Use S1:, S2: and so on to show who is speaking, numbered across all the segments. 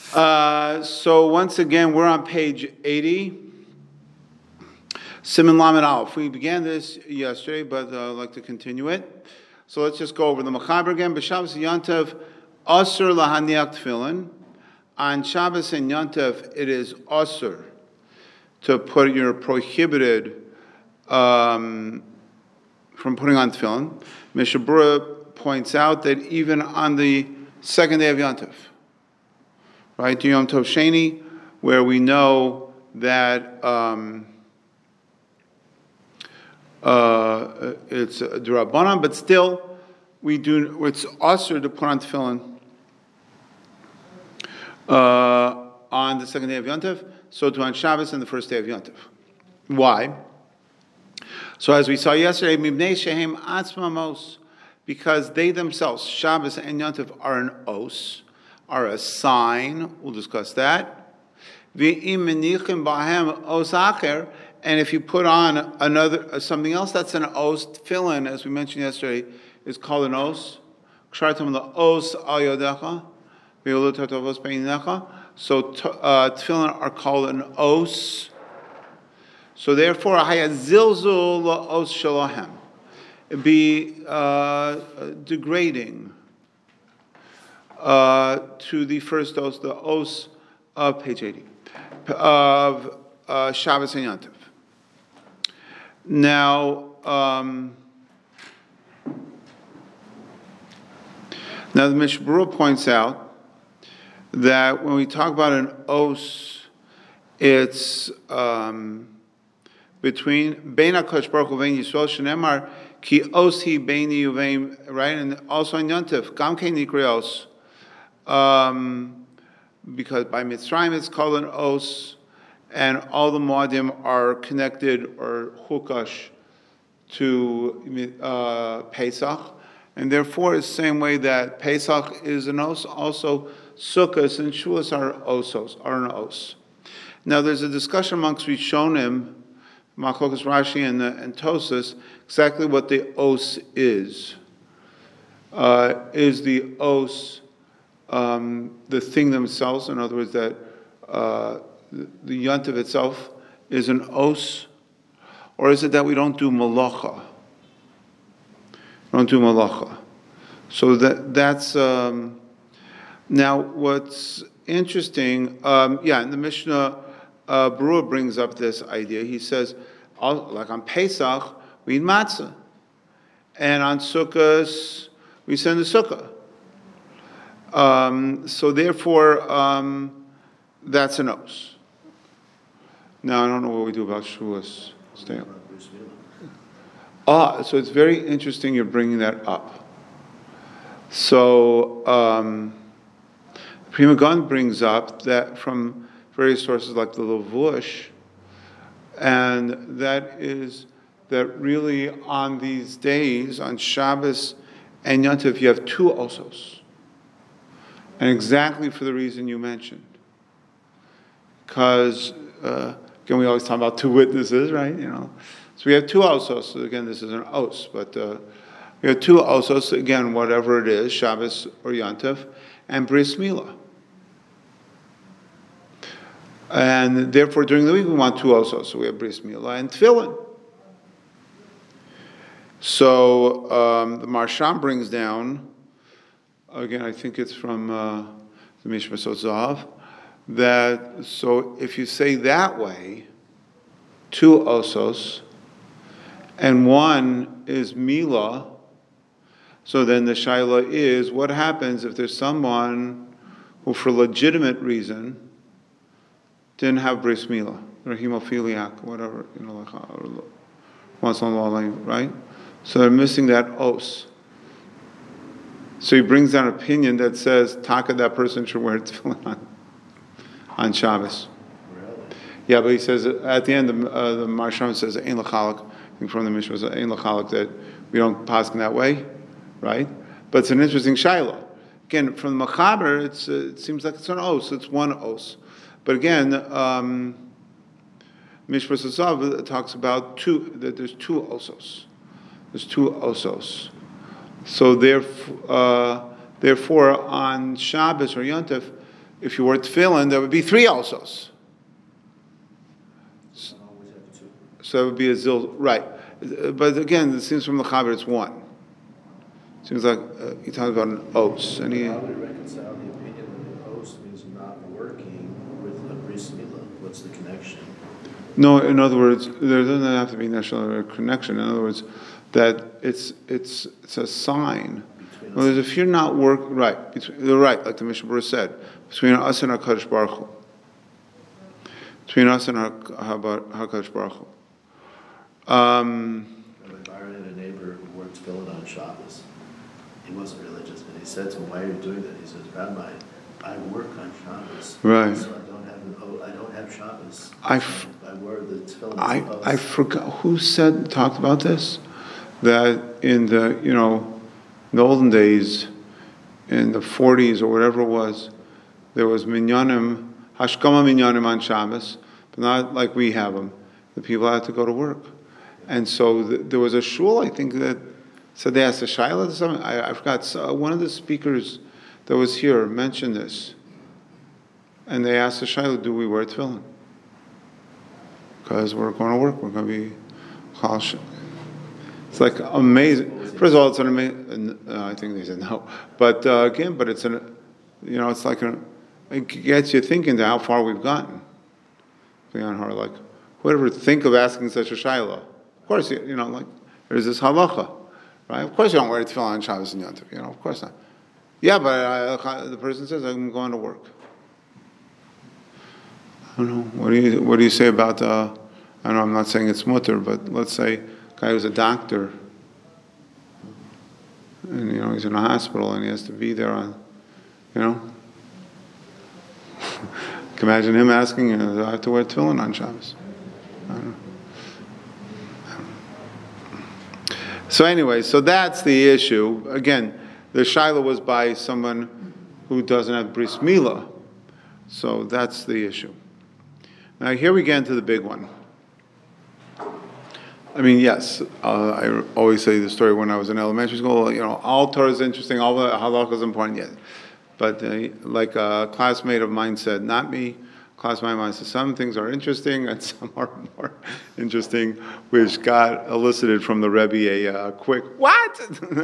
S1: So once again, we're on page 80. Siman Lamed Aleph. We began this yesterday, but I'd like to continue it. So let's just go over the Mechaber again. B'Shabbos Yantav, Asur lahaniach tefillin. On Shabbos and Yantav, it is Asur to put your prohibited from putting on tefillin. Mishnah Berurah points out that even on the second day of Yantav, right, Yom Tov Sheni, where we know that it's D'Rabbanan, but still it's Asur to put on tefillin on the second day of Yantav, so to on Shabbos and the first day of Yantav. Why? So as we saw yesterday, Mibnei Shehem Atzmam Os, because they themselves, Shabbos and Yantav, are an os, are a sign. We'll discuss that. V'im menichim b'hem os acher, and if you put on another something else that's an os, tefillin, as we mentioned yesterday, is called an os. Kshartam la'os al yodecha, v'yolu tatavos beinecha. So tefillin are called an os. So therefore, haya zilzul la'os shalahem. It'd be degrading to the first os, the os of page 80, of Shabbos and Yantav. Now the Mishnah Berurah points out that when we talk about an os, it's between Bein HaKadosh Baruch Hu Vein Yisrael Shenemar Ki Osi Beini Uvein, right, and also in Yantav Gam Kein Nikri Os, because by Mitzrayim it's called an os, and all the Moadim are connected or chukash to Pesach, and therefore it's the same way that Pesach is an os, also Sukkot and Shuas are an os. Now there's a discussion amongst Rishonim, Machlokas Rashi and Tosas, exactly what the os is. Is the os the thing themselves? In other words, that the Yantav itself is an os, or is it that we don't do malacha? We don't do malacha. So that's now what's interesting. And the Mishnah Berurah brings up this idea. He says, like on Pesach we eat matzah, and on Sukkot we send the sukkah. So therefore, that's an os. Now I don't know what we do about Shavuos. So it's very interesting you're bringing that up. So Pri Megaon brings up that from various sources like the Lavush, and that is that really on these days, on Shabbos and Yantav, you have two osos. And exactly for the reason you mentioned. Because, again, we always talk about two witnesses, right? So we have two osos. So again, this is an os, but we have two osos, again, whatever it is, Shabbos or Yantav, and Bris Milah. And therefore, during the week, we want two osos. So we have Bris Milah and Tefillin. So the Maharsham brings down, again, I think it's from the Mishmasot Zahav, that so if you say that way, two osos, and one is Milah, so then the shaila is, what happens if there's someone who, for legitimate reason, didn't have bris milah, or hemophiliac, whatever, right? So they're missing that os. So he brings down an opinion that says, taka, that person should wear tefillin on Shabbos.
S2: Really?
S1: Yeah, but he says, at the end, the Maharsham says, ein l'chalak, I think from the Mishnah was ein l'chalak, that we don't pass in that way, right? But it's an interesting shaila. Again, from the Mechaber, it seems like it's an os, it's one os. But again, Mishra Sasav talks about that there's two osos. There's two osos. So therefore, on Shabbos or Yontif, if you wore tefillin, there would be 3 osos. So that would be a zil, right. But again, it seems from the Chaber it's 1. Seems like he talks about an os. And
S2: How would it reconcile the opinion that an os means not working with a bris milah? What's the connection?
S1: No, in other words, there doesn't have to be necessarily a connection. In other words, that it's a sign. In other words, if you're not working right, right, like the Mishnah Berurah said, between us and HaKadosh Baruch Hu. Between us and HaKadosh Baruch Hu.
S2: Rabbi Byron had a neighbor who worked tefillin on Shabbos. He wasn't religious, but he said to him, "Why are you doing that?" He says, "Rabbi, I work on Shabbos,
S1: right?
S2: So I don't have Shabbos.
S1: I
S2: wear the tefillin."
S1: I forgot who talked about this. That in the olden days, in the 40s or whatever it was, there was minyanim, hashkama minyanim on Shabbos, but not like we have them. The people had to go to work. And so there was a shul, I think, that said they asked a shayla or something. I forgot. So one of the speakers that was here mentioned this. And they asked the shayla, do we wear tefillin? Because we're going to work. We're going to be chal. It's like amazing. First of all, it's an amazing. I think they said no. But again, but it's it's like it gets you thinking to how far we've gotten. Beyond her, like, whoever think of asking such a shayla? Of course, like there's this halacha, right? Of course, you don't wear tefillin on Shabbos and Yom Tov. Of course not. Yeah, but the person says I'm going to work. I don't know. What do you say about? I know I'm not saying it's mutter, but let's say a guy who's a doctor, and he's in a hospital and he has to be there on, Can imagine him asking, do I have to wear tefillin on Shabbos? I don't know. So anyway, so that's the issue. Again, the shayla was by someone who doesn't have bris milah. So that's the issue. Now here we get into the big one. I mean, yes, I always say the story when I was in elementary school, all Torah is interesting, all the halakha is important, yes. But like a classmate of mine said, not me, classmate of mine said, some things are interesting and some are more interesting, which got elicited from the Rebbe a quick, what?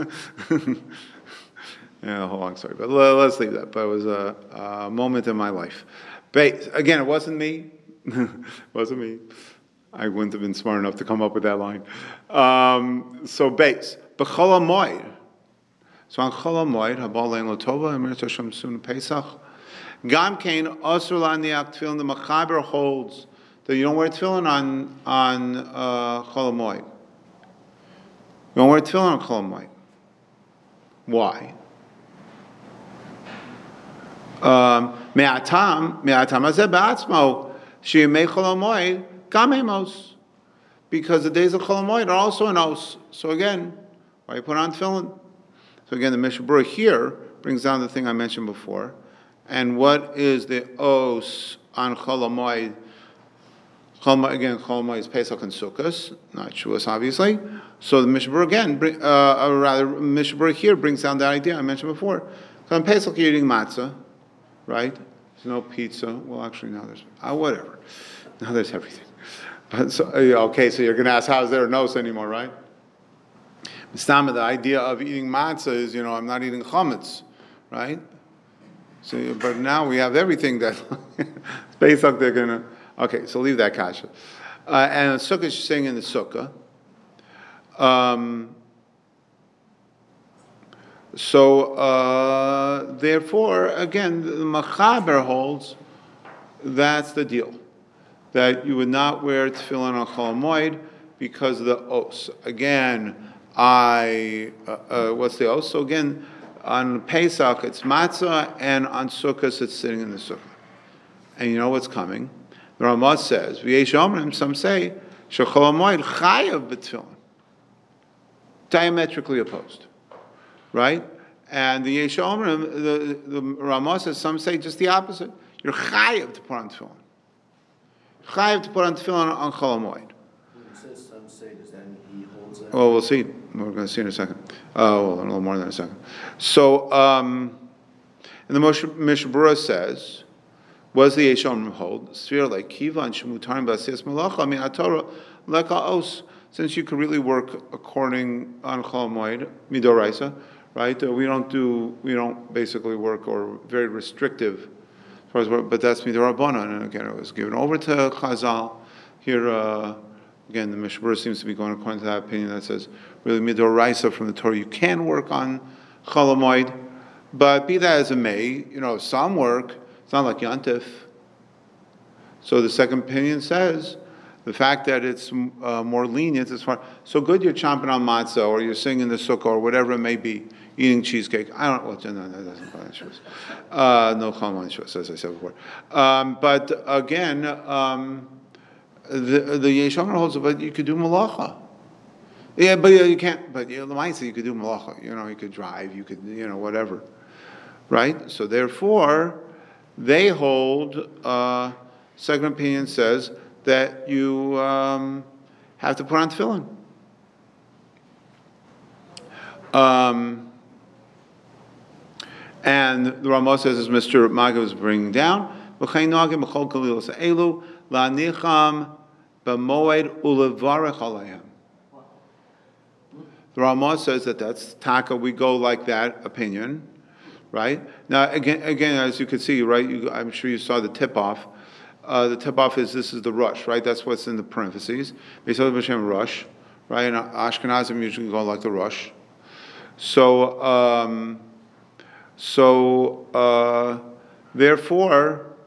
S1: Yeah, a whole long story, but let's leave that. But it was a moment in my life. But again, it wasn't me. It wasn't me. I wouldn't have been smart enough to come up with that line. So base. B'chol HaMoed. So on Chol HaMoed, Habal Lein L'Tova, Emir Hashem Sun Pesach. Gam Kain Asur La'niach Tefillin. The Machaber holds that you don't wear tefillin on Chol HaMoed. You don't wear tefillin on Chol HaMoed. Why? Me'atam hazeh ba'atzmo she'yemei Chol HaMoed gam emos. Because the days of Chol HaMoed are also an os. So again, why you put on tefillin? So again, the Mishnah Berurah here brings down the thing I mentioned before. And what is the os on Chol HaMoed? Again, Chol HaMoed is Pesach and Sukkot, not Shavuos, obviously. So the Mishnah Berurah again, Mishnah Berurah here brings down the idea I mentioned before. So on Pesach you're eating matzah, right? There's no pizza. Well, actually, now there's whatever. Now there's everything. But so you're going to ask, how is there no anymore, right? The idea of eating matzah is, I'm not eating chametz, right? So, but now we have everything that Pesach they're going to. Okay, so leave that kasha. And sukkah is saying in the sukkah. Therefore, again, the Machaber holds that's the deal, that you would not wear tefillin on Chol HaMoed because of the os. Again, what's the os? So again, on Pesach it's matzah, and on Sukkot it's sitting in the sukkah. And you know what's coming? The Ramah says, V'yesh omrim, some say, Shechol HaMoed chayav b'tefillin. Diametrically opposed. Right? And the Yesh Omrim, the Ramah says, some say just the opposite. You're chayav to put on tefillin. Chayav to put on tefillin on Chol HaMoed.
S2: It says some say, does that mean he holds that?
S1: Well, we'll see. We're going to see in a second. Well, a little more than a second. So, and the Mishnah Berurah says Was the Yeshomrim hold? Sphere like Kiva and Shemutarim Basias Malacha. I mean, Atorah Leka Os. Since you could really work according on Chol Moed Midoraisa, right? We don't basically work or very restrictive as far as work, but that's Midorabanan. And again, it was given over to Chazal. Here, again, the Mishmur seems to be going according to that opinion that says really Midoraisa from the Torah. You can work on Chol Moed, but be that as it may, some work. It's not like Yantif. So the second opinion says the fact that it's more lenient as far. So good you're chomping on matzah or you're singing the sukkah or whatever it may be, eating cheesecake. I don't. Well, no, that doesn't apply to shus. No chol shus, as I said before. But again, the Yeshomar holds, but you could do malacha. Yeah, but you can't. But the mitzvah you could do malacha. You could drive. You could whatever. Right. So therefore. They hold, second opinion says, that you have to put on tefillin. And the Ramah says, as Mr. Maga was bringing down, the Ramah says that's taka, we go like that opinion. Right now, again, as you can see, right, I'm sure you saw the tip-off. The tip-off is this is the rush, right? That's what's in the parentheses. Beisod B'Shem rush, right? And Ashkenazim usually go like the rush. So, therefore,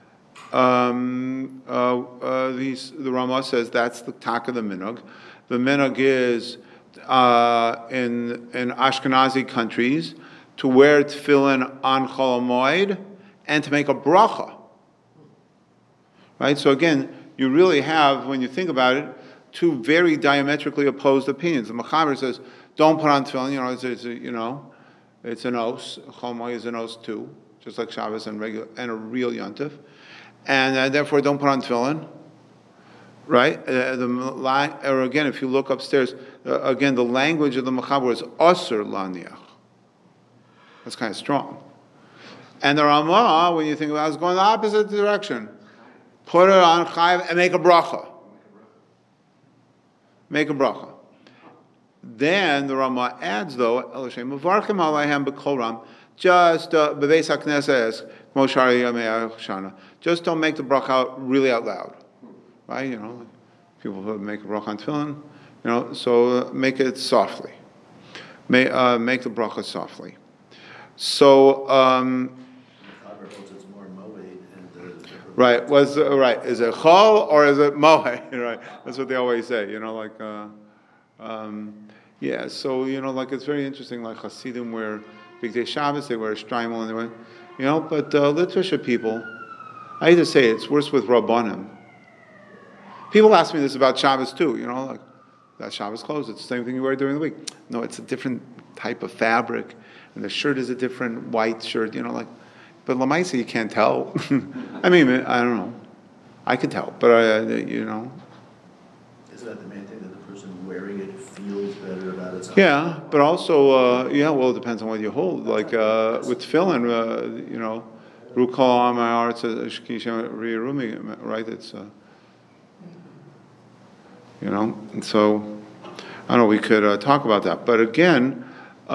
S1: the Ramah says that's the taka of the minhag. The minhag is in Ashkenazi countries to wear tefillin on Chol Moed and to make a bracha. Right? So again, you really have, when you think about it, two very diametrically opposed opinions. The Mechaber says, don't put on tefillin, it's an os. Chol Moed is an os too, just like Shabbos and a real Yontif. And therefore don't put on tefillin. Right? Or again, if you look upstairs, again, the language of the Mechaber is osur laniach. That's kind of strong. And the Ramah, when you think about it, is going the opposite direction. Put it on chayiv and make a bracha. Make a bracha. Then the Ramah adds, though, Elishem Mavarkim Alayhem B'Kol just B'Beis HaKnesses Moshari Yamei Shana. Just don't make the bracha really out loud, right? People who make a bracha on tefillin, so make it softly. Make the bracha softly. So, right, is it chol or is it moed? Right, that's what they always say, yeah, so, it's very interesting, like Hasidim wear Big Day Shabbos, they wear a shtreimel, and they wear, but Litvisha people, I hate to say it, it's worse with Rabbanim. People ask me this about Shabbos too, like, that Shabbos clothes, it's the same thing you wear during the week. No, it's a different type of fabric. And the shirt is a different white shirt, but Lamaisa you can't tell. I mean, I don't know. I could tell, but
S2: Isn't that the main thing, that the person wearing it feels better about itself?
S1: Yeah, but also, it depends on what you hold. Like with tefillin, Rukal on my art says Riyarumi, right? It's and so I don't know. We could talk about that, but again.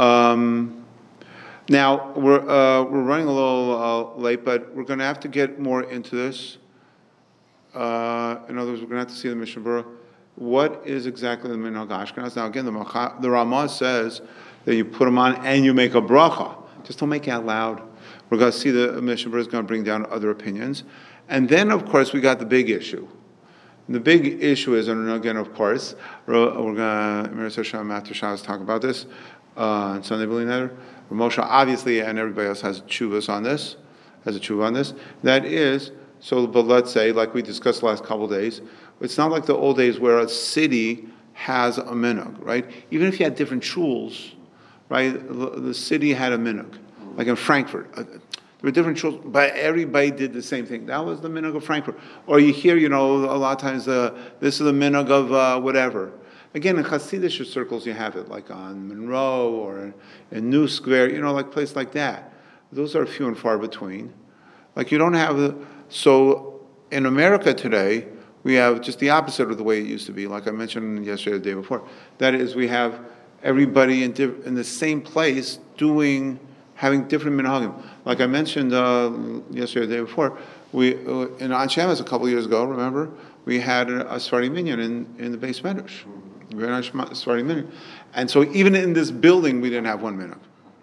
S1: Now, we're running a little late, but we're going to have to get more into this. In other words, we're going to have to see the Mishnah Berurah. What is exactly the Minhag Ashkenaz? Now, again, the Ramah says that you put them on and you make a bracha. Just don't make it out loud. We're going to see the Mishnah Berurah is going to bring down other opinions. And then, of course, we got the big issue. And the big issue is, and again, of course, we're going to, Mirza Shem after Shabbos, talk about this on Sunday B'li Neder. Moshe, obviously, and everybody else has a tshuva on this. That is, but let's say, like we discussed the last couple of days, it's not like the old days where a city has a minhag, right? Even if you had different shuls, right? The city had a minhag. Like in Frankfurt, there were different shuls, but everybody did the same thing. That was the minhag of Frankfurt. Or you hear, a lot of times, this is the minhag of whatever. Again, in Hasidic circles, you have it, like on Monroe or in New Square, like places like that. Those are few and far between. Like you don't have So in America today, we have just the opposite of the way it used to be, like I mentioned yesterday or the day before. That is, we have everybody in the same place having different minhagim. Like I mentioned yesterday or the day before, we in An Shemas a couple of years ago, remember, we had a Sephardi minyan in the base medrash. We had a Sephardi minyan. And so even in this building, we didn't have one minhag.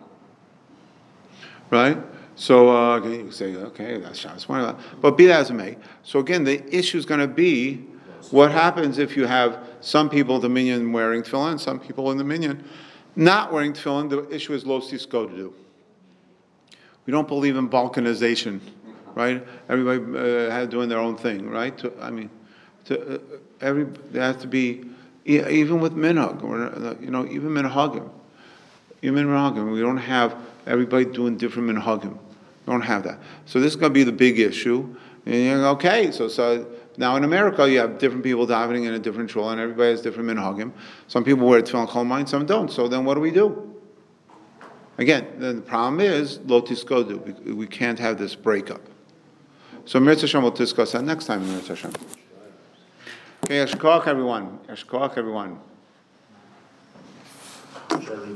S1: Right? So you say, okay, that's Shabbos morning. But be that as it may. So again, the issue is going to be what happens if you have some people in the minyan wearing tefillin, some people in the minyan not wearing tefillin. The issue is lo sisko to do. We don't believe in balkanization, right? Everybody doing their own thing, right? There has to be, even with minhag, or even minhagim. Even minhagim, we don't have everybody doing different minhagim. We don't have that. So this is going to be the big issue. And you go, okay, so now in America you have different people davening in a different shul, and everybody has different minhagim. Some people wear tefillin kol mayim, some don't. So then what do we do? Again, the problem is lo tiskodu. We can't have this breakup. So Mirz Hashem will discuss that next time in Mirz Hashem. Okay, Yeshkoach everyone. Yeshkoach everyone.